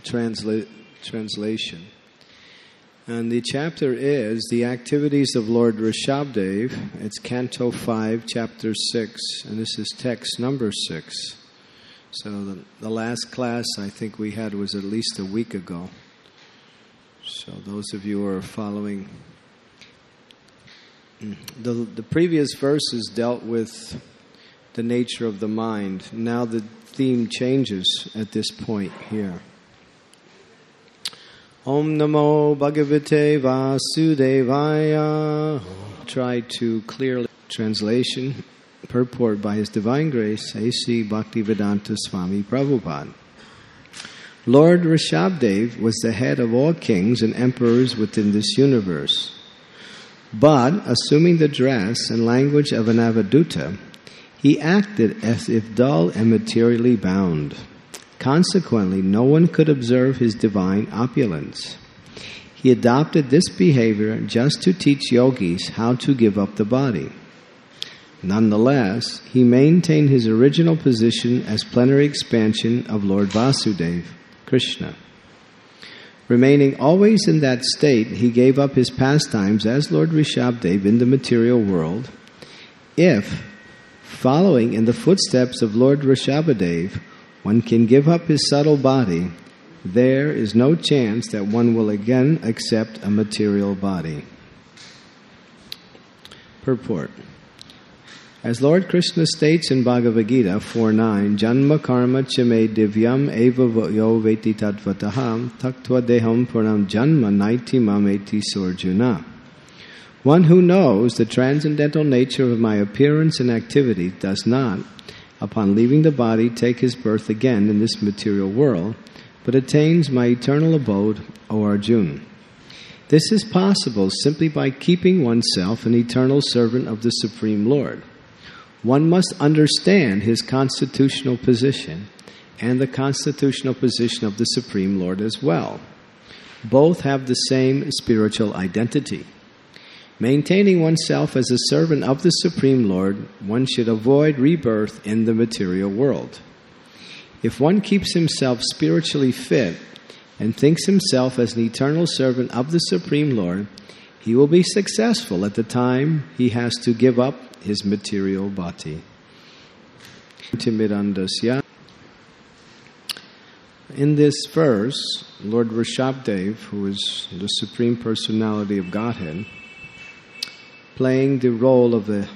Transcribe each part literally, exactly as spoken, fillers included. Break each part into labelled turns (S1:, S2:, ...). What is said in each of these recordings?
S1: transla- translation. And the chapter is The Activities of Lord Rishabdev. It's Canto five, Chapter six, and this is text number six. So the, the last class I think we had was at least a week ago. So those of you who are following, the, the previous verses dealt with the nature of the mind. Now the theme changes at this point here. Om Namo Bhagavate Vasudevaya. Try to clearly translation, purport by His Divine Grace, A C Bhaktivedanta Swami Prabhupada. Lord Rishabdev was the head of all kings and emperors within this universe. But, assuming the dress and language of an Avaduta, he acted as if dull and materially bound. Consequently, no one could observe his divine opulence. He adopted this behavior just to teach yogis how to give up the body. Nonetheless, he maintained his original position as plenary expansion of Lord Vasudeva, Krishna. Remaining always in that state, he gave up his pastimes as Lord Rishabdev in the material world. If, following in the footsteps of Lord Rishabdev, one can give up his subtle body, there is no chance that one will again accept a material body. Purport. As Lord Krishna states in Bhagavad Gita four nine, Janma karma chame divyam eva yo veti tadvataham taktva deham puram janma naiti mameti sorjuna. One who knows the transcendental nature of my appearance and activity does not, upon leaving the body, take his birth again in this material world, but attains my eternal abode, O Arjuna. This is possible simply by keeping oneself an eternal servant of the Supreme Lord. One must understand his constitutional position and the constitutional position of the Supreme Lord as well. Both have the same spiritual identity. Maintaining oneself as a servant of the Supreme Lord, one should avoid rebirth in the material world. If one keeps himself spiritually fit and thinks himself as an eternal servant of the Supreme Lord, he will be successful at the time he has to give up his material body. In this verse, Lord Rishabdev, who is the Supreme Personality of Godhead, playing the role of a,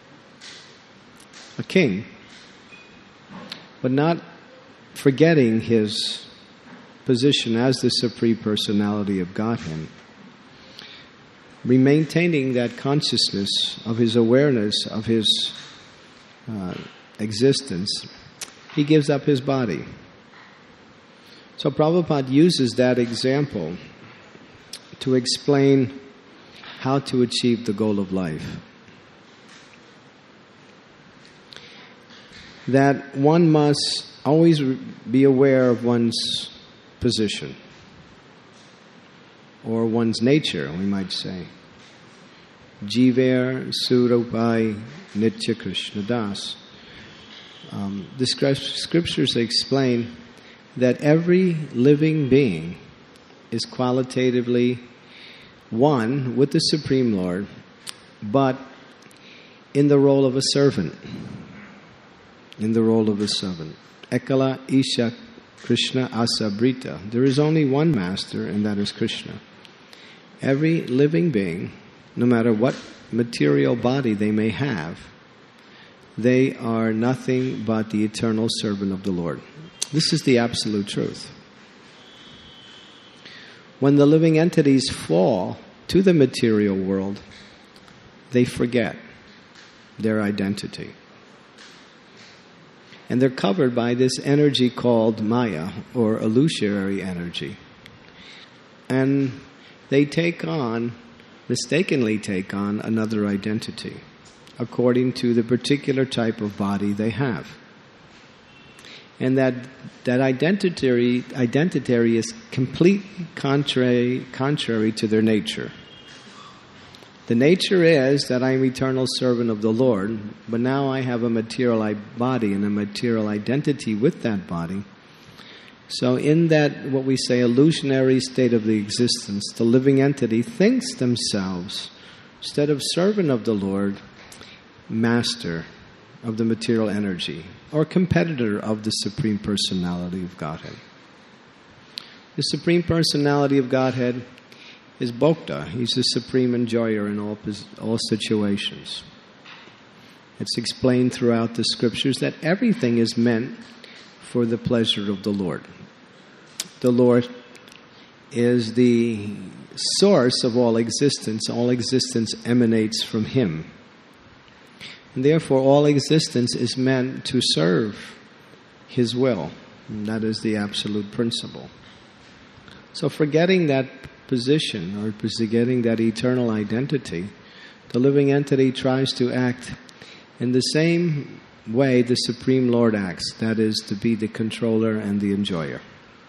S1: a king, but not forgetting his position as the Supreme Personality of Godhead, maintaining that consciousness of his awareness of his uh, existence, he gives up his body. So Prabhupada uses that example to explain how to achieve the goal of life. That one must always be aware of one's position, or one's nature, we might say. Jiver Surupai Nitya Krishna Das. Um, the scriptures explain that every living being is qualitatively one with the Supreme Lord, but in the role of a servant. In the role of a servant. Ekala Isha Krishna Asabrita. There is only one master, and that is Krishna. Every living being, no matter what material body they may have, they are nothing but the eternal servant of the Lord. This is the absolute truth. When the living entities fall to the material world, they forget their identity. And they're covered by this energy called Maya, or illusory energy. And they take on, mistakenly take on, another identity, according to the particular type of body they have. And that that identity identity is completely contrary contrary to their nature. The nature is that I'm eternal servant of the Lord, but now I have a material body and a material identity with that body. So in that, what we say, illusionary state of the existence, the living entity thinks themselves, instead of servant of the Lord, master of the material energy, or competitor of the Supreme Personality of Godhead. The Supreme Personality of Godhead is Bhokta. He's the supreme enjoyer in all, all situations. It's explained throughout the scriptures that everything is meant for the pleasure of the Lord. The Lord is the source of all existence. All existence emanates from Him. And therefore, all existence is meant to serve His will. And that is the absolute principle. So forgetting that position, or forgetting that eternal identity, the living entity tries to act in the same way the Supreme Lord acts, that is, to be the controller and the enjoyer.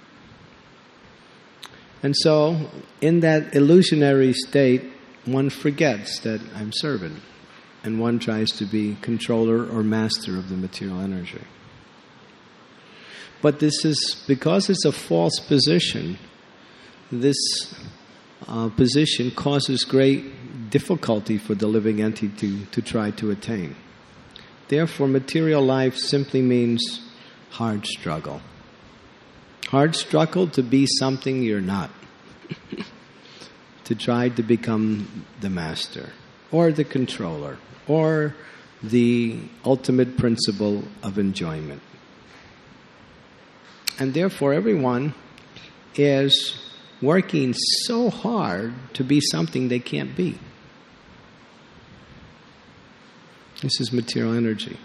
S1: And so, in that illusionary state, one forgets that I'm servant, and one tries to be controller or master of the material energy. But this is, because it's a false position, this uh, position causes great difficulty for the living entity to, to try to attain. Therefore, material life simply means hard struggle. Hard struggle to be something you're not. To try to become the master, or the controller, or the ultimate principle of enjoyment. And therefore, everyone is working so hard to be something they can't be. This is material energy.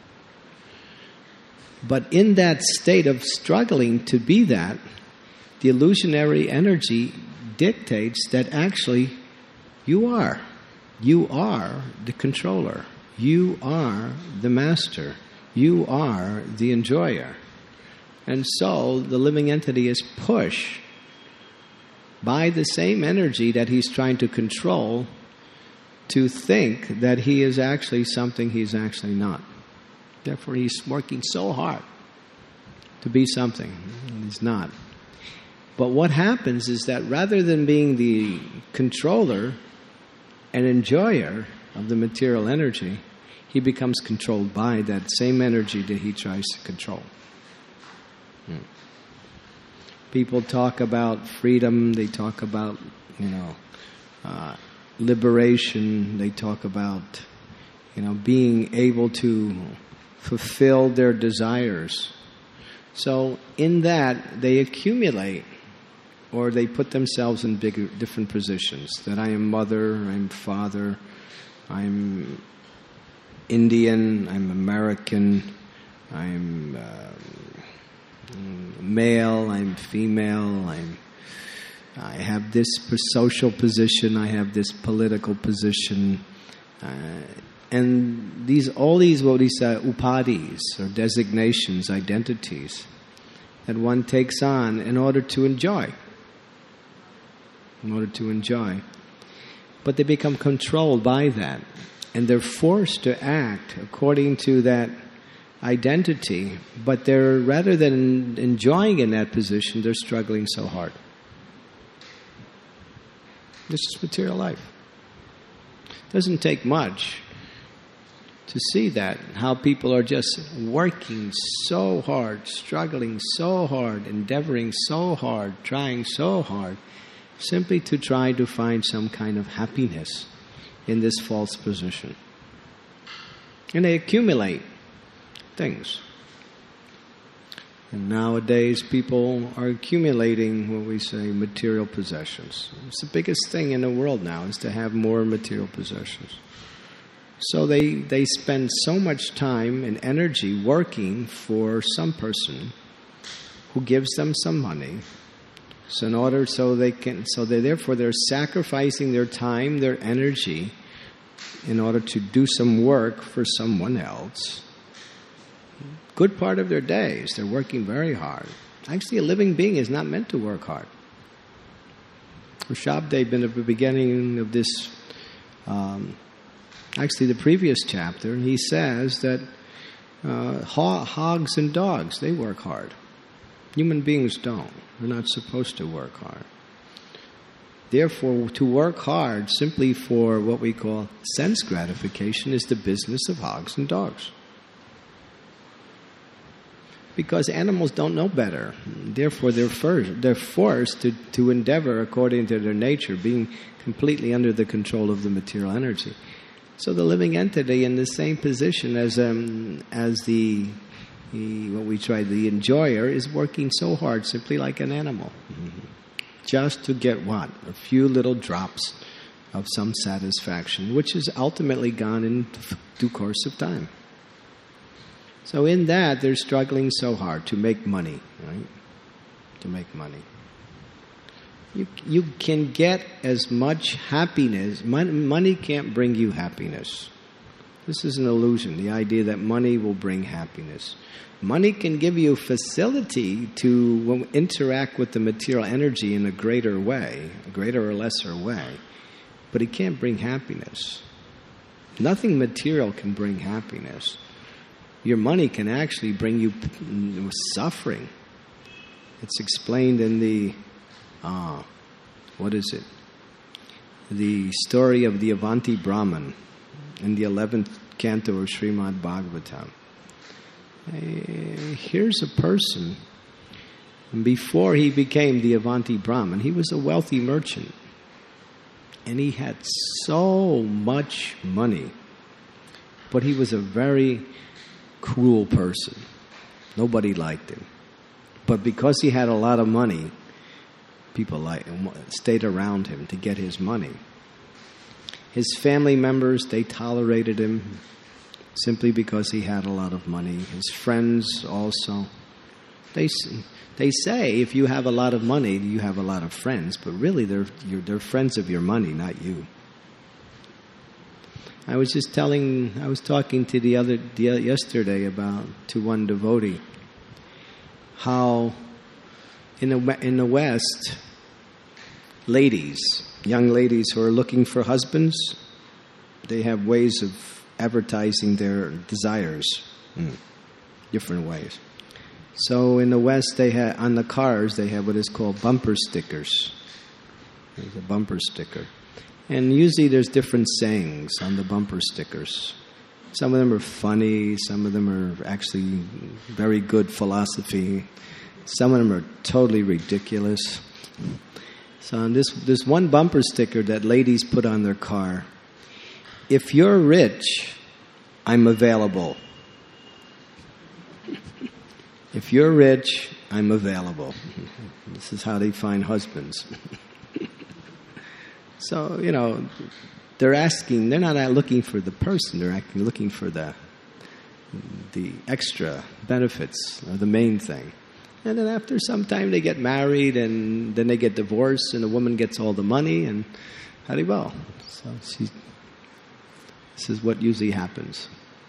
S1: But in that state of struggling to be that, the illusionary energy dictates that actually you are. You are the controller. You are the master. You are the enjoyer. And so the living entity is pushed by the same energy that he's trying to control to think that he is actually something he's actually not. Therefore, he's working so hard to be something and he's not. But what happens is that rather than being the controller and enjoyer of the material energy, he becomes controlled by that same energy that he tries to control. Hmm. People talk about freedom, they talk about, you know, uh, liberation, they talk about, you know, being able to fulfill their desires. So in that, they accumulate, or they put themselves in bigger, different positions. That I am mother, I'm father, I'm Indian, I'm American, I'm uh, male, I'm female, I'm I have this social position, I have this political position, uh, and these all these what we say upadis or designations, identities that one takes on in order to enjoy, in order to enjoy, but they become controlled by that, and they're forced to act according to that identity. But they're rather than enjoying in that position, they're struggling so hard. This is material life. It doesn't take much to see that, how people are just working so hard, struggling so hard, endeavoring so hard, trying so hard, simply to try to find some kind of happiness in this false position. And they accumulate things. And nowadays, people are accumulating what we say material possessions. It's the biggest thing in the world now, is to have more material possessions. So they, they spend so much time and energy working for some person who gives them some money. So in order, so they can, so they therefore they're sacrificing their time, their energy, in order to do some work for someone else. Good part of their days, they're working very hard. Actually, a living being is not meant to work hard. Rishabdev, in the beginning of this, um, actually the previous chapter, he says that uh, hogs and dogs, they work hard. Human beings don't. They're not supposed to work hard. Therefore, to work hard simply for what we call sense gratification is the business of hogs and dogs. Because animals don't know better. Therefore, they're, first, they're forced to, to endeavor according to their nature, being completely under the control of the material energy. So the living entity in the same position as um, as the, the what we try the enjoyer is working so hard, simply like an animal, mm-hmm. just to get what? A few little drops of some satisfaction, which is ultimately gone in due course of time. So in that, they're struggling so hard to make money, right? To make money. You you can get as much happiness. Mon- money can't bring you happiness. This is an illusion, the idea that money will bring happiness. Money can give you facility to interact with the material energy in a greater way, a greater or lesser way, but it can't bring happiness. Nothing material can bring happiness. Your money can actually bring you suffering. It's explained in the, uh, what is it? The story of the Avanti Brahman in the eleventh canto of Srimad Bhagavatam. Uh, here's a person, before he became the Avanti Brahman, he was a wealthy merchant. And he had so much money. But he was a very cruel person. Nobody liked him. But because he had a lot of money, people liked him, stayed around him to get his money. His family members, they tolerated him simply because he had a lot of money. His friends also. They they say if you have a lot of money, you have a lot of friends, but really they're you're, they're friends of your money, not you. I was just telling, I was talking to the other the, yesterday about to one devotee how in the in the West, ladies, young ladies who are looking for husbands, they have ways of advertising their desires, mm. different ways. So in the West, they have on the cars they have what is called bumper stickers. There's a bumper sticker. And usually there's different sayings on the bumper stickers. Some of them are funny, some of them are actually very good philosophy. Some of them are totally ridiculous. So on this, this one bumper sticker that ladies put on their car, if you're rich, I'm available. If you're rich, I'm available. This is how they find husbands. So, you know, they're asking, they're not looking for the person, they're actually looking for the the extra benefits, or the main thing. And then after some time they get married, and then they get divorced, and the woman gets all the money, and haribol. So she, this is what usually happens.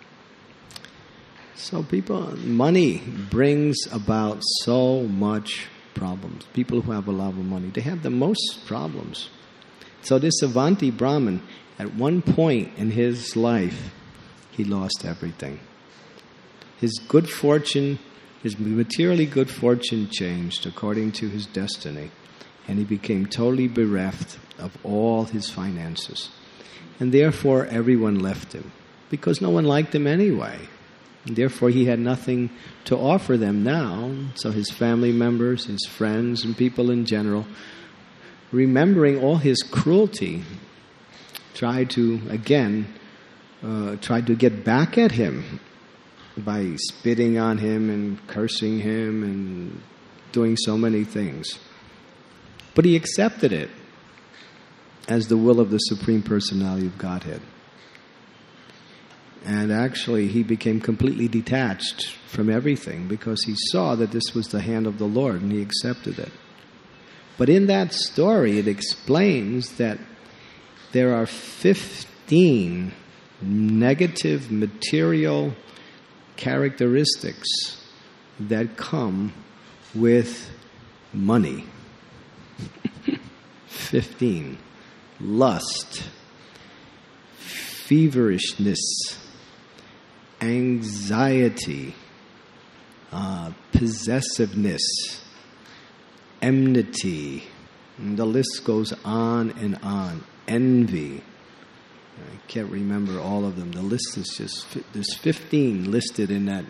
S1: So people, money brings about so much problems. People who have a lot of money, they have the most problems. So this Avanti Brahman, at one point in his life, he lost everything. His good fortune, his materially good fortune changed according to his destiny. And he became totally bereft of all his finances. And therefore everyone left him, because no one liked him anyway. And therefore he had nothing to offer them now. So his family members, his friends, and people in general, remembering all his cruelty, tried to, again, uh, tried to get back at him by spitting on him and cursing him and doing so many things. But he accepted it as the will of the Supreme Personality of Godhead. And actually, he became completely detached from everything because he saw that this was the hand of the Lord, and he accepted it. But in that story, it explains that there are fifteen negative material characteristics that come with money. Fifteen. Lust, feverishness, anxiety, uh, possessiveness, enmity, and the list goes on and on. Envy. I can't remember all of them. The list is just, there's fifteen listed in that.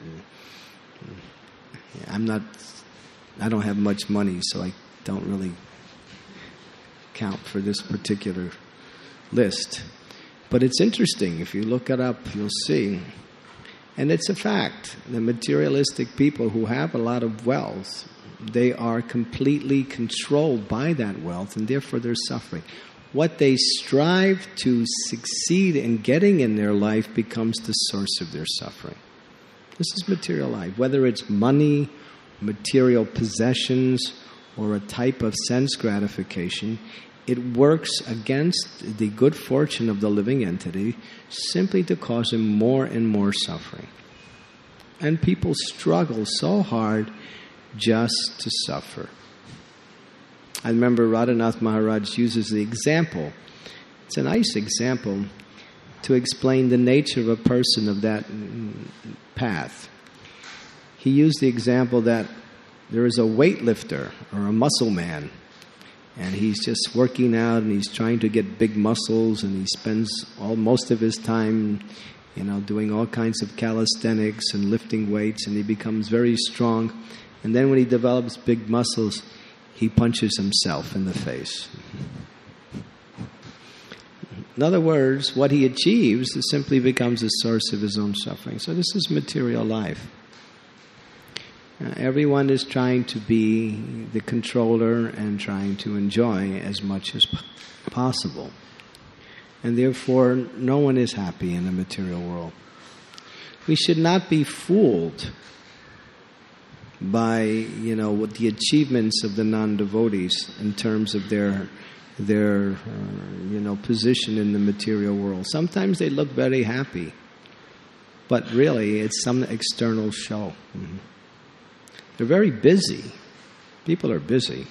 S1: I'm not, I don't have much money, so I don't really count for this particular list. But it's interesting. If you look it up, you'll see. And it's a fact. The materialistic people who have a lot of wealth, they are completely controlled by that wealth, and therefore they're suffering. What they strive to succeed in getting in their life becomes the source of their suffering. This is material life. Whether it's money, material possessions, or a type of sense gratification, it works against the good fortune of the living entity simply to cause him more and more suffering. And people struggle so hard just to suffer. I remember Radhanath Maharaj uses the example. It's a nice example to explain the nature of a person of that path. He used the example that there is a weightlifter or a muscle man, and he's just working out and he's trying to get big muscles, and he spends all most of his time, you know, doing all kinds of calisthenics and lifting weights, and he becomes very strong. And then when he develops big muscles, he punches himself in the face. In other words, what he achieves simply becomes a source of his own suffering. So this is material life. Uh, everyone is trying to be the controller and trying to enjoy as much as p- possible. And therefore, no one is happy in the material world. We should not be fooled by, you know, what the achievements of the non-devotees in terms of their, their, uh, you know, position in the material world. Sometimes they look very happy, but really it's some external show. Mm-hmm. They're very busy. People are busy.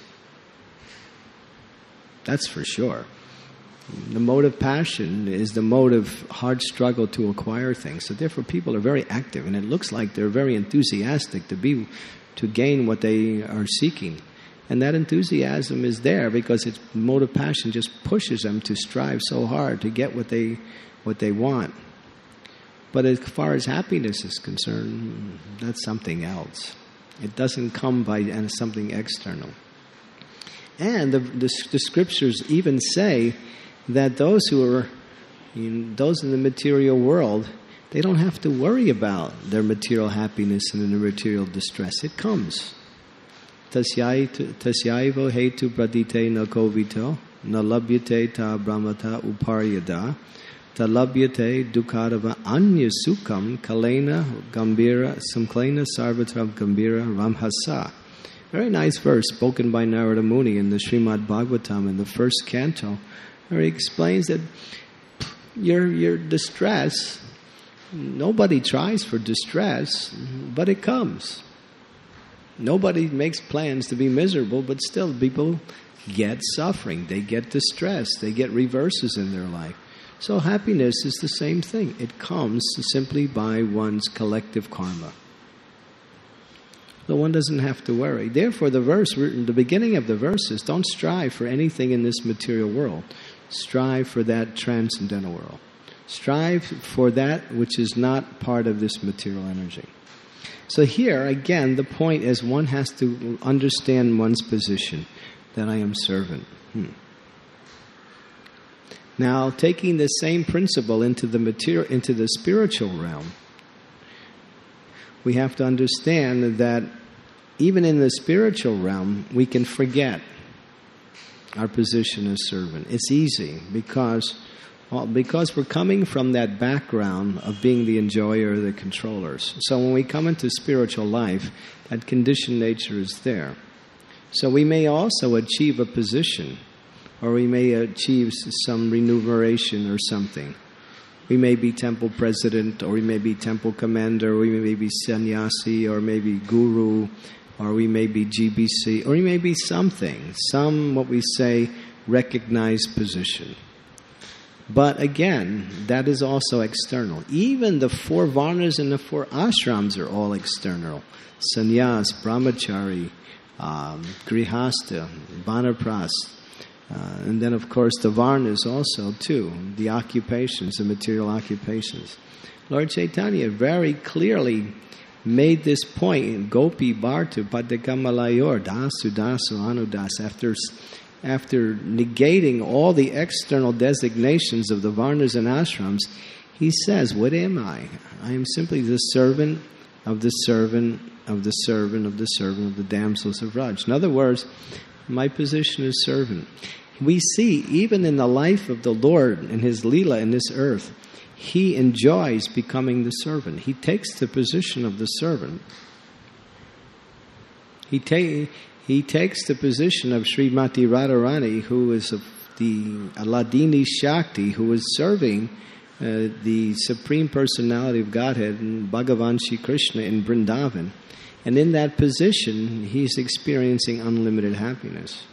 S1: That's for sure. The mode of passion is the mode of hard struggle to acquire things. So therefore people are very active, and it looks like they're very enthusiastic to be, to gain what they are seeking. And that enthusiasm is there because its mode of passion just pushes them to strive so hard to get what they, what they want. But as far as happiness is concerned, that's something else. It doesn't come by something external. And the, the, the scriptures even say that those who are, you know, those in the material world, they don't have to worry about their material happiness and their material distress. It comes. Tasyaivo hetu pradite na kovito, na labhyate ta brahmata uparyada, ta labhyate dukharava anya sukham kalena gambira samklena sarvatra gambira ramhasa. Very nice verse spoken by Narada Muni in the Srimad Bhagavatam in the first canto, where he explains that your your distress, nobody tries for distress, but it comes. Nobody makes plans to be miserable, but still people get suffering. They get distress. They get reverses in their life. So happiness is the same thing. It comes simply by one's collective karma. So one doesn't have to worry. Therefore, the verse, the beginning of the verse is, don't strive for anything in this material world. Strive for that transcendental world. Strive for that which is not part of this material energy. So here, again, the point is one has to understand one's position, that I am servant. Hmm. Now, taking the same principle into the material, into the spiritual realm, we have to understand that even in the spiritual realm, we can forget our position as servant. It's easy because, well, because we're coming from that background of being the enjoyer, the controllers. So when we come into spiritual life, that conditioned nature is there. So we may also achieve a position, or we may achieve some remuneration or something. We may be temple president, or we may be temple commander, or we may be sannyasi, or maybe guru, or we may be G B C, or we may be something, some, what we say, recognized position. But again, that is also external. Even the four varnas and the four ashrams are all external. Sannyas, brahmachari, um, grihastha, vanapras, uh, and then of course the varnas also too, the occupations, the material occupations. Lord Chaitanya very clearly made this point in Gopi Bhartu Padakamalayur Dasu Dasu Anudas after after negating all the external designations of the varnas and ashrams. He says, what am I? I am simply the servant of the servant of the servant of the servant of the damsels of Raj. In other words, my position is servant. We see even in the life of the Lord in His Leela in this earth, He enjoys becoming the servant. He takes the position of the servant. He, ta- he takes the position of Srimati Radharani, who is a, the Aladini Shakti, who is serving uh, the Supreme Personality of Godhead, and Bhagavan Shri Krishna in Vrindavan. And in that position, he's experiencing unlimited happiness.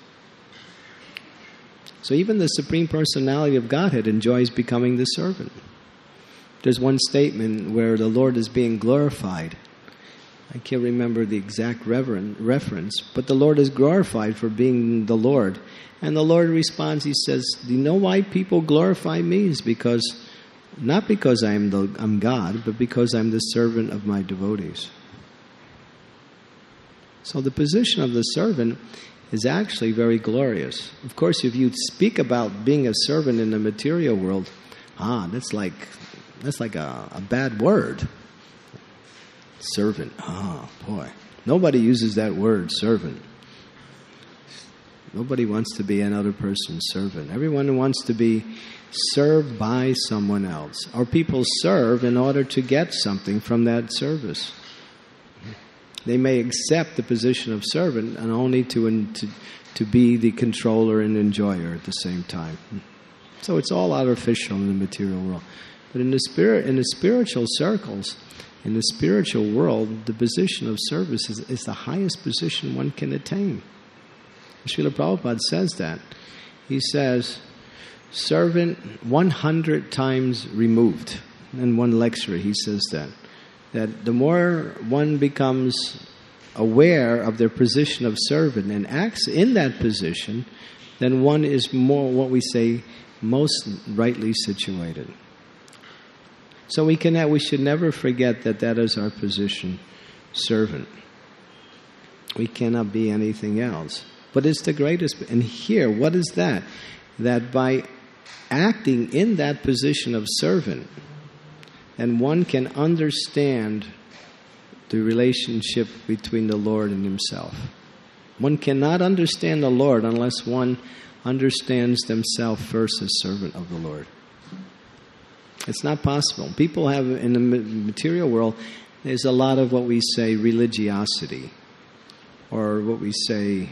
S1: So even the Supreme Personality of Godhead enjoys becoming the servant. There's one statement where the Lord is being glorified. I can't remember the exact reverend reference, but the Lord is glorified for being the Lord. And the Lord responds, He says, do you know why people glorify me? It's because, not because I'm, the, I'm God, but because I'm the servant of my devotees. So the position of the servant is actually very glorious. Of course, if you speak about being a servant in the material world, ah, that's like that's like a, a bad word. Servant. Ah, boy. Nobody uses that word, servant. Nobody wants to be another person's servant. Everyone wants to be served by someone else. Or people serve in order to get something from that service. They may accept the position of servant and only to, to to be the controller and enjoyer at the same time. So it's all artificial in the material world. But in the spirit, in the spiritual circles, in the spiritual world, the position of service is, is the highest position one can attain. Srila Prabhupada says that. He says, servant one hundred times removed. In one lecture he says that. That the more one becomes aware of their position of servant and acts in that position, then one is more, what we say, most rightly situated. So we can, we should never forget that that is our position, servant. We cannot be anything else. But it's the greatest. And here, what is that? That by acting in that position of servant, and one can understand the relationship between the Lord and himself. One cannot understand the Lord unless one understands themselves first as servant of the Lord. It's not possible. People have, in the material world, there's a lot of what we say religiosity, or what we say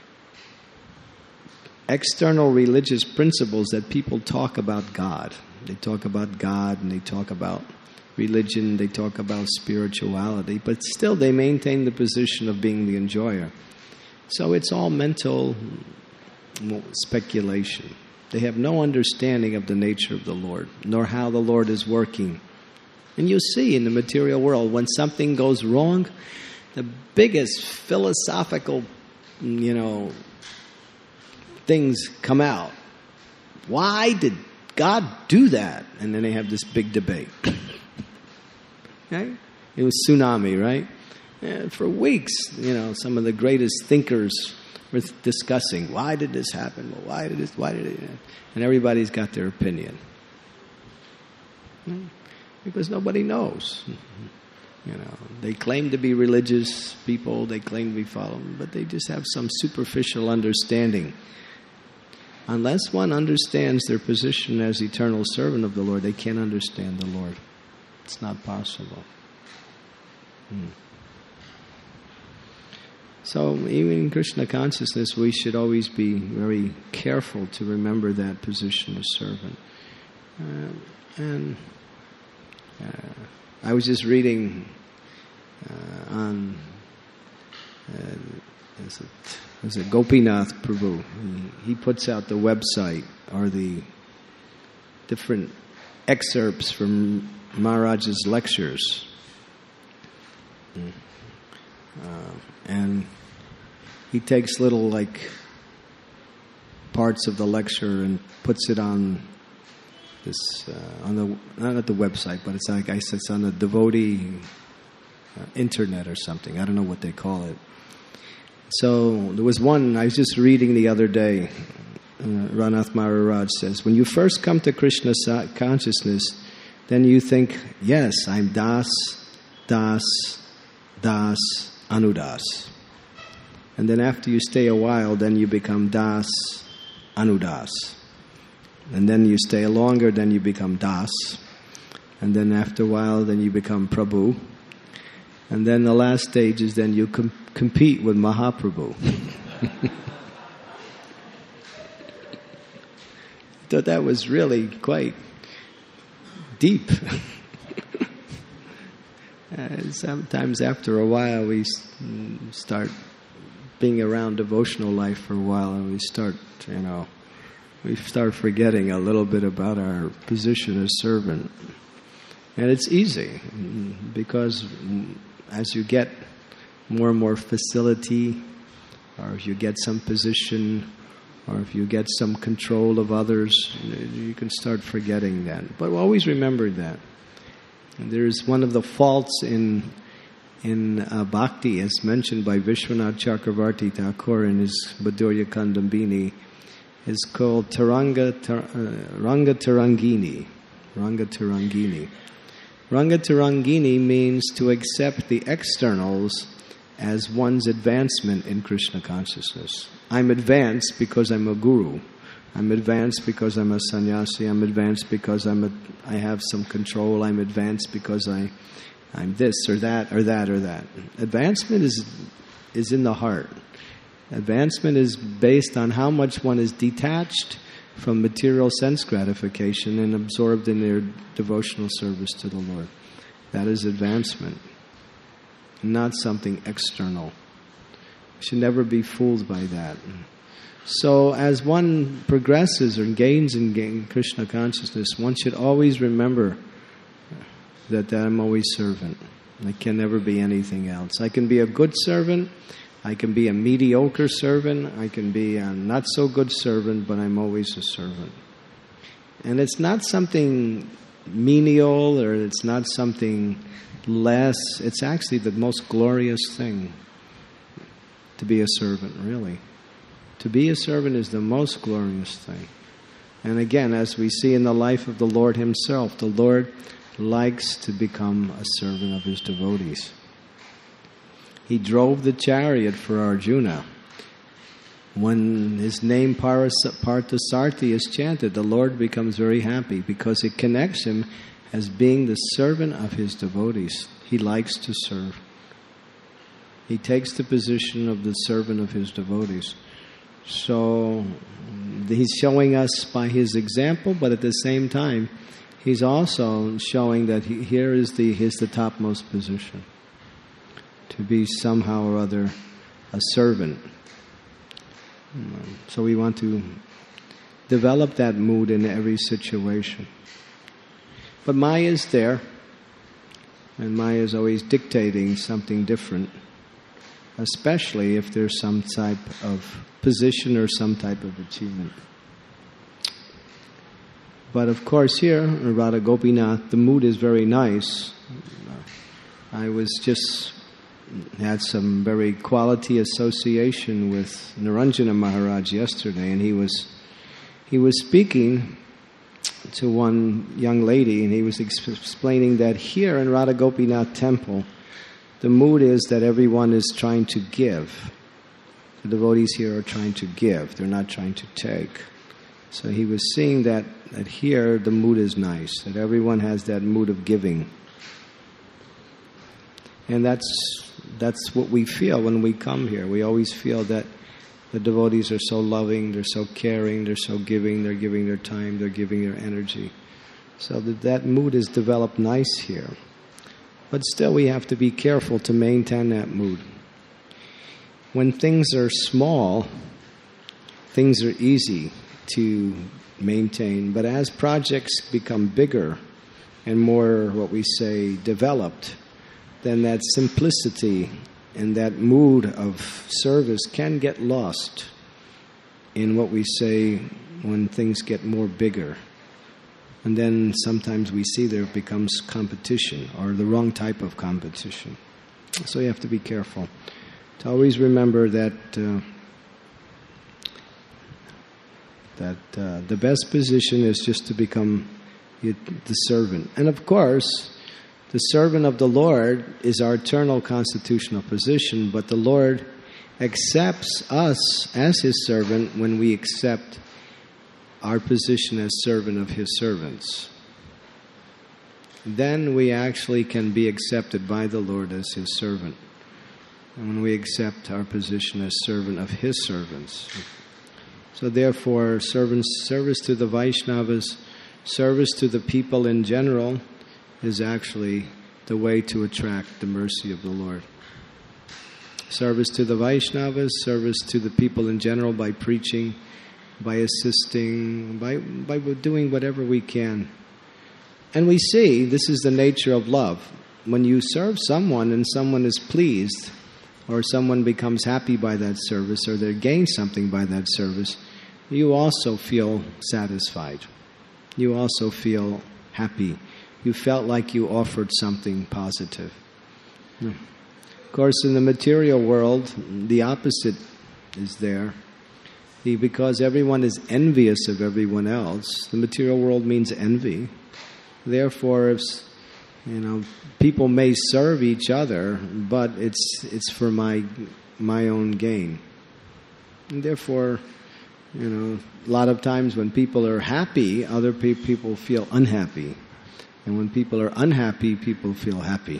S1: external religious principles that people talk about God. They talk about God and they talk about religion, they talk about spirituality, but still they maintain the position of being the enjoyer. So it's all mental speculation. They have no understanding of the nature of the Lord, nor how the Lord is working. And you see in the material world, when something goes wrong, the biggest philosophical, you know, things come out. Why did God do that? And then they have this big debate. Right? It was tsunami, right? And for weeks, you know, some of the greatest thinkers were discussing, why did this happen? Well, why did this? Why did it? And everybody's got their opinion. Because nobody knows. You know, they claim to be religious people, they claim to be following, but they just have some superficial understanding. Unless one understands their position as eternal servant of the Lord, they can't understand the Lord. It's not possible. Hmm. So even in Krishna consciousness, we should always be very careful to remember that position of servant. Uh, and uh, I was just reading uh, on uh, is it, is it Gopinath Prabhu. He, he puts out the website or the different excerpts from Maharaj's lectures. Uh, and he takes little like parts of the lecture and puts it on this uh, on the not at the website, but it's like I said, it's on the devotee uh, internet or something. I don't know what they call it. So there was one I was just reading the other day. Uh, Ranath Maharaj says, when you first come to Krishna consciousness, then you think, yes, I'm Das, Das, Das, Anudas. And then after you stay a while, then you become Das, Anudas. And then you stay longer, then you become Das. And then after a while, then you become Prabhu. And then the last stage is then you com- compete with Mahaprabhu. I thought that was really quite deep. uh, sometimes after a while we start being around devotional life for a while and we start, you know, we start forgetting a little bit about our position as servant. And it's easy because as you get more and more facility, or if you get some position, or if you get some control of others, you can start forgetting that. But always remember that. And there's one of the faults in in uh, bhakti, as mentioned by Vishwanath Chakravarti Thakur in his Madhurya Kandambini, is called Taranga, tar, uh, Ranga Tarangini. Ranga Tarangini. Ranga Tarangini means to accept the externals as one's advancement in Krishna consciousness. I'm advanced because I'm a guru. I'm advanced because I'm a sannyasi. I'm advanced because I'm a, I have some control. I'm advanced because I, I'm this or that or that or that. Advancement is is in the heart. Advancement is based on how much one is detached from material sense gratification and absorbed in their devotional service to the Lord. That is advancement, not something external. We should never be fooled by that. So as one progresses or gains in gain Krishna consciousness, one should always remember that, that I'm always servant. I can never be anything else. I can be a good servant, I can be a mediocre servant, I can be a not so good servant, but I'm always a servant. And it's not something menial or it's not something less. It's actually the most glorious thing to be a servant, really. To be a servant is the most glorious thing. And again, as we see in the life of the Lord Himself, the Lord likes to become a servant of His devotees. He drove the chariot for Arjuna. When his name Parthasarthi is chanted, the Lord becomes very happy because it connects him as being the servant of His devotees. He likes to serve. He takes the position of the servant of His devotees. So He's showing us by His example, but at the same time, He's also showing that he, here is the He's the topmost position. To be somehow or other a servant. So we want to develop that mood in every situation. But Maya is there, and Maya is always dictating something different, especially if there's some type of position or some type of achievement. But of course here, in Radha Gopinath, the mood is very nice. I was just had some very quality association with Naranjana Maharaj yesterday, and he was he was speaking to one young lady, and he was ex- explaining that here in Radha Gopinath Temple, the mood is that everyone is trying to give. The devotees here are trying to give; they're not trying to take. So he was seeing that that here the mood is nice, that everyone has that mood of giving, and that's. That's what we feel when we come here. We always feel that the devotees are so loving, they're so caring, they're so giving, they're giving their time, they're giving their energy. So that, that mood is developed nice here. But still we have to be careful to maintain that mood. When things are small, things are easy. to maintain. But as projects become bigger and more, what we say, developed, then that simplicity and that mood of service can get lost in what we say when things get more bigger. And then sometimes we see there becomes competition, or the wrong type of competition. So you have to be careful to always remember that uh, that uh, the best position is just to become the servant. And of course, the servant of the Lord is our eternal constitutional position, but the Lord accepts us as His servant when we accept our position as servant of His servants. Then we actually can be accepted by the Lord as His servant. And when we accept our position as servant of His servants. So therefore, servants, service to the Vaishnavas, service to the people in general, is actually the way to attract the mercy of the Lord. Service to the Vaishnavas, service to the people in general by preaching, by assisting, by, by doing whatever we can. And we see this is the nature of love. When you serve someone and someone is pleased, or someone becomes happy by that service, or they gain something by that service, you also feel satisfied. You also feel happy. You felt like you offered something positive. Of course, in the material world, the opposite is there. The, because everyone is envious of everyone else, the material world means envy. Therefore, if, you know, people may serve each other, but it's it's for my my own gain. And therefore, you know, a lot of times when people are happy, other pe- people feel unhappy. And when people are unhappy, people feel happy.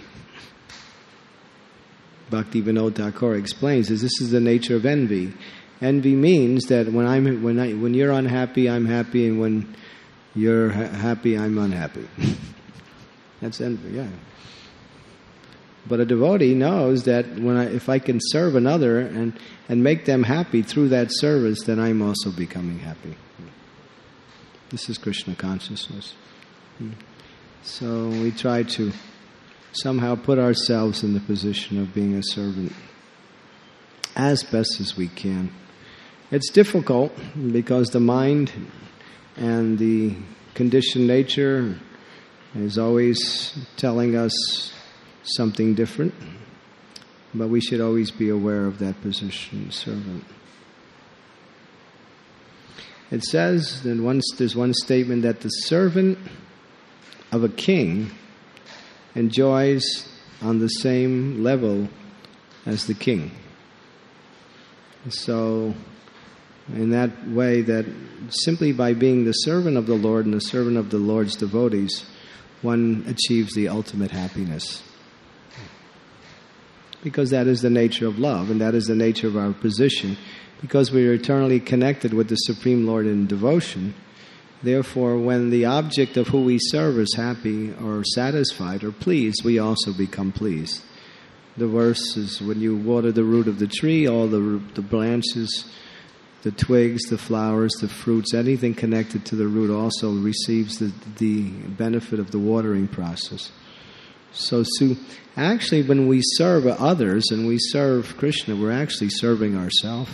S1: Bhaktivinoda Thakur explains that this is the nature of envy. Envy means that when I'm when I when you're unhappy, I'm happy, and when you're ha- happy, I'm unhappy. That's envy, yeah. But a devotee knows that when I, if I can serve another and, and make them happy through that service, then I'm also becoming happy. This is Krishna consciousness. So we try to somehow put ourselves in the position of being a servant as best as we can. It's difficult because the mind and the conditioned nature is always telling us something different, but we should always be aware of that position, servant. It says that once there's one statement that the servant of a king enjoys on the same level as the king. So, in that way, that simply by being the servant of the Lord and the servant of the Lord's devotees, one achieves the ultimate happiness. Because that is the nature of love, and that is the nature of our position. Because we are eternally connected with the Supreme Lord in devotion, therefore, when the object of who we serve is happy or satisfied or pleased, we also become pleased. The verse is, when you water the root of the tree, all the the branches, the twigs, the flowers, the fruits, anything connected to the root also receives the, the benefit of the watering process. So, so actually when we serve others and we serve Krishna, we're actually serving ourselves.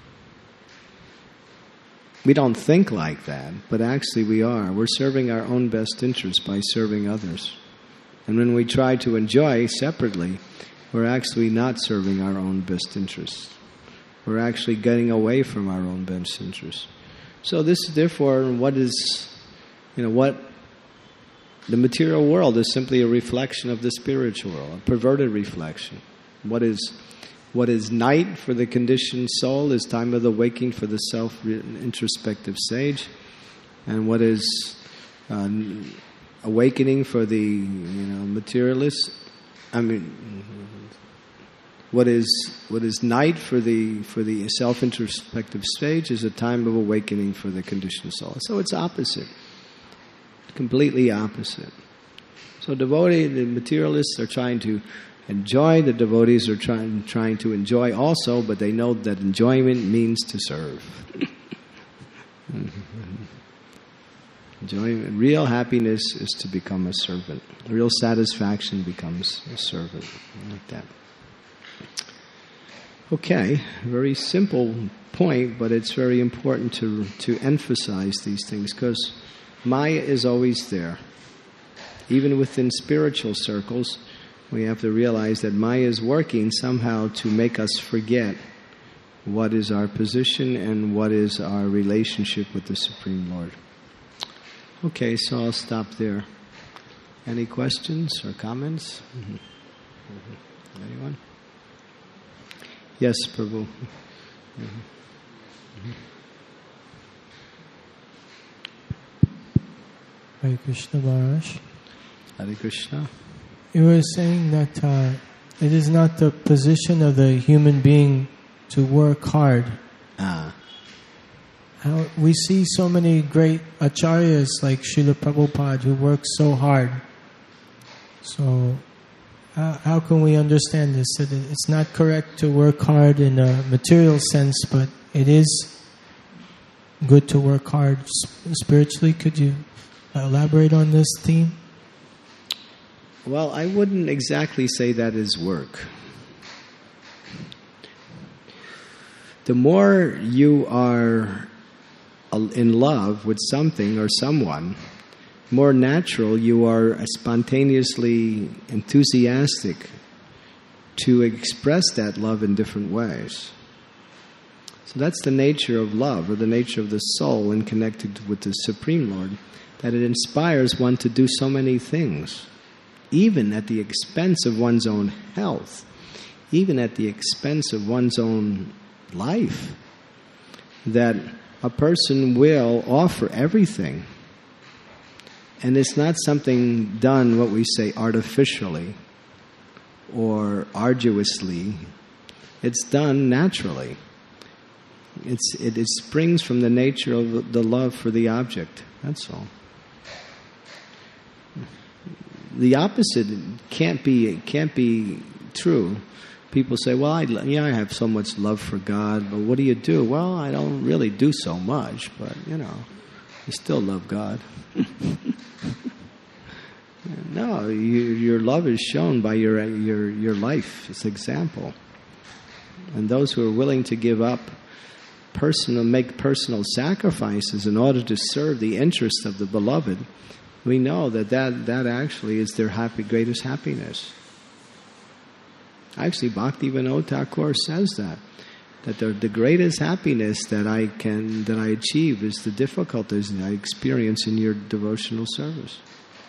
S1: We don't think like that, but actually we are. We're serving our own best interest by serving others. And when we try to enjoy separately, we're actually not serving our own best interests. We're actually getting away from our own best interests. So this, therefore, what is, you know, what the material world is simply a reflection of the spiritual world, a perverted reflection. What is what is night for the conditioned soul is time of the waking for the self-introspective sage, and what is uh, awakening for the you know materialist. I mean, what is what is night for the for the self-introspective stage is a time of awakening for the conditioned soul. So it's opposite. Completely opposite. So devotee, the materialists are trying to enjoy, the devotees are trying trying to enjoy also, but they know that enjoyment means to serve. Mm-hmm. Enjoyment, real happiness is to become a servant. Real satisfaction becomes a servant, like that. Okay, very simple point, but it's very important to to emphasize these things because Maya is always there. Even within spiritual circles, we have to realize that Maya is working somehow to make us forget what is our position and what is our relationship with the Supreme Lord. Okay, so I'll stop there. Any questions or comments? Mm-hmm. Mm-hmm. Anyone? Yes, Prabhu. Mm-hmm. Mm-hmm.
S2: Hare Krishna Maharaj.
S1: Hare Krishna.
S2: You were saying that uh, it is not the position of the human being to work hard.
S1: Ah.
S2: How, we see so many great acharyas like Srila Prabhupada who work so hard. So how, how can we understand this? That it's not correct to work hard in a material sense, but it is good to work hard spiritually. Could you elaborate on this theme?
S1: Well, I wouldn't exactly say that is work. The more you are in love with something or someone, more natural you are spontaneously enthusiastic to express that love in different ways. So that's the nature of love, or the nature of the soul in connected with the Supreme Lord, that it inspires one to do so many things, even at the expense of one's own health, even at the expense of one's own life, that a person will offer everything. And it's not something done, what we say, artificially or arduously. It's done naturally. It's, it, it springs from the nature of the love for the object. That's all. The opposite can't be can't be true. People say, well, I, yeah, I have so much love for God, but what do you do? Well, I don't really do so much, but, you know, you still love God. No, you, your love is shown by your, your, your life as example. And those who are willing to give up personal, make personal sacrifices in order to serve the interests of the beloved, we know that that, that actually is their happy, greatest happiness. Actually, Bhaktivinoda Thakur says that, that the, the greatest happiness that I can that I achieve is the difficulties that I experience in your devotional service.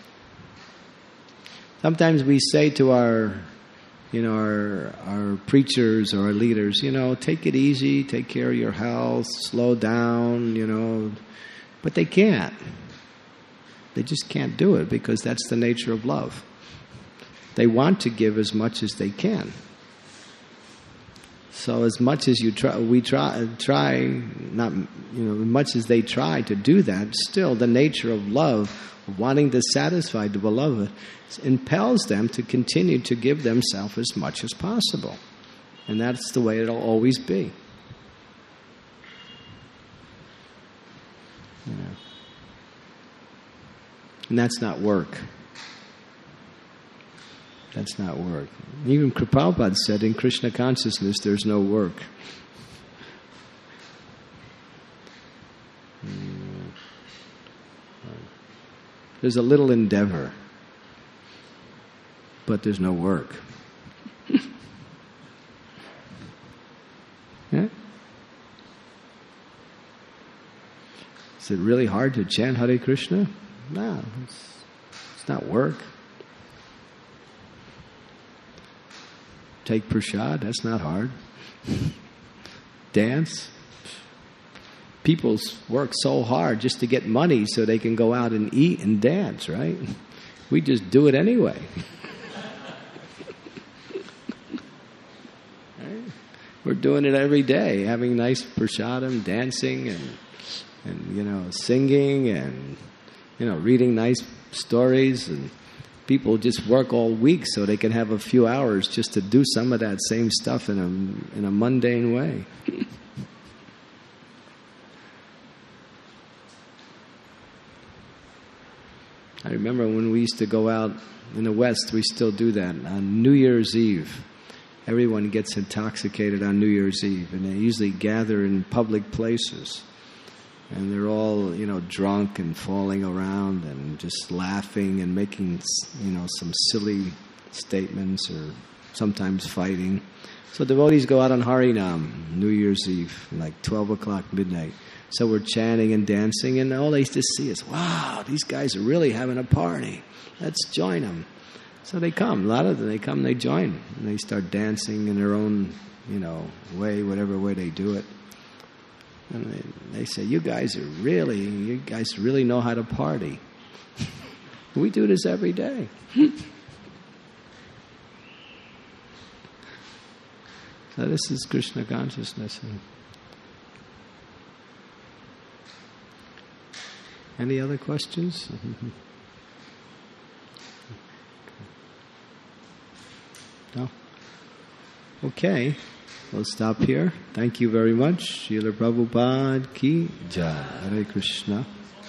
S1: Sometimes we say to our, you know, our our preachers or our leaders, you know, take it easy, take care of your health, slow down, you know, but they can't. They just can't do it because that's the nature of love. They want to give as much as they can. So as much as you try, we try, try not, you know, as much as they try to do that, still the nature of love, of wanting to satisfy the beloved, impels them to continue to give themselves as much as possible. And that's the way it'll always be. You know. And that's not work. That's not work. Even Prabhupada said in Krishna consciousness there's no work. There's a little endeavor, but there's no work. Yeah? Is it really hard to chant Hare Krishna? No, it's, it's not work. Take prasad, that's not hard. Dance. People work so hard just to get money so they can go out and eat and dance, right? We just do it anyway. Right? We're doing it every day, having nice prasadam, dancing and, and, you know, singing and, you know, reading nice stories, and people just work all week so they can have a few hours just to do some of that same stuff in a in a mundane way. I remember when we used to go out in the West, we still do that. On New Year's Eve, everyone gets intoxicated on New Year's Eve, and they usually gather in public places. And they're all, you know, drunk and falling around and just laughing and making, you know, some silly statements or sometimes fighting. So devotees go out on Harinam, New Year's Eve, like twelve o'clock midnight. So we're chanting and dancing, and all they just see is, wow, these guys are really having a party. Let's join them. So they come. A lot of them, they come, they join. And they start dancing in their own, you know, way, whatever way they do it. And they, they say, you guys are really, you guys really know how to party. We do this every day. So this is Krishna consciousness. Any other questions? No? Okay. We'll stop here. Thank you very much. Srila Prabhupada ki jai. Hare Krishna.